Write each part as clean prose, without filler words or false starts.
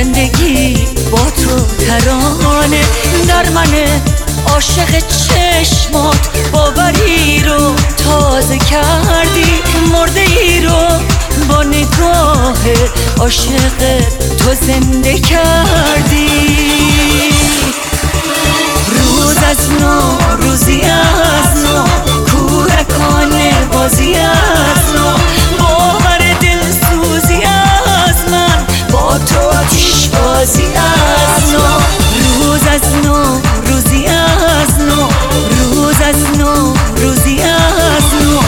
زندگی با تو ترانه در منه، عاشق چشمات باوری رو تازه کردی، مرده ای رو با نگاه عاشق تو زنده کردی. روز از نو، روزی از نو، کودکانه بازی از نو، باور دلسوزی از من، با تو آتیش بازی از نو. روز از نو، روزی از نو، روز از نو، روزی از نو.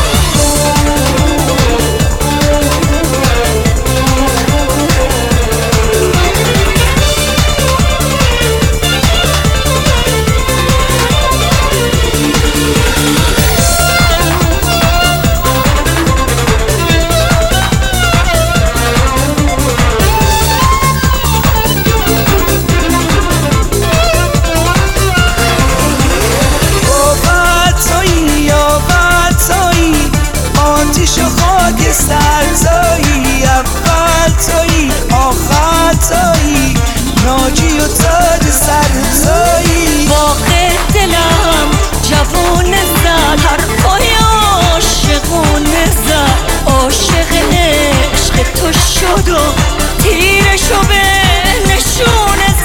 آتیش و خاکستر تویی، اول تویی آخر تویی، ناجی و تاج سر تویی. باغ دلم جوون زد، حرفای عاشقونه زد، عاشق عشق تو شد و تیرشو به نشونه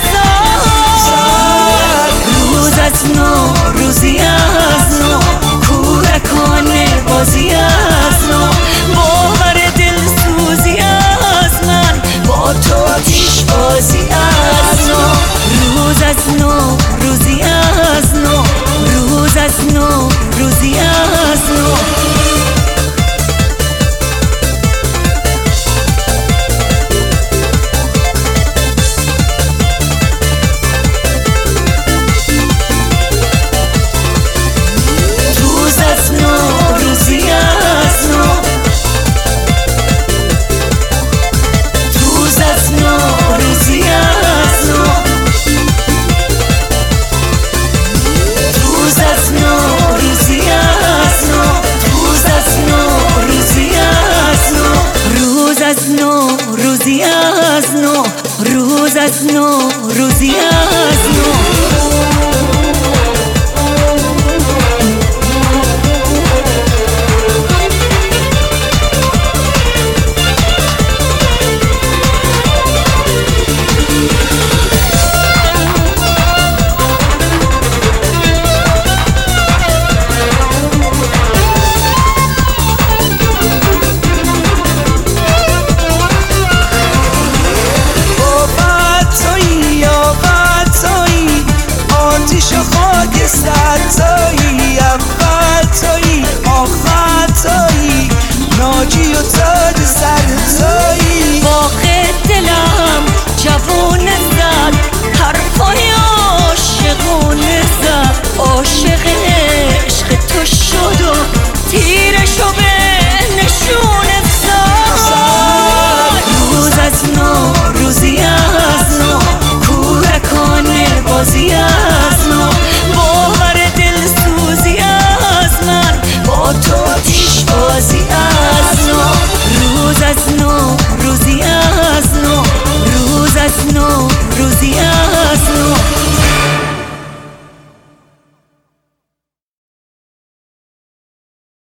زد. روز از نو، روزی از نو، کودکانه بازی از نو، باور دلسوزی از من، با تو آتیش بازی از نو. روز از نو، روزی از نو، روز از نو، روزی از نو. روز از نو، روزی از نو، روز از نو،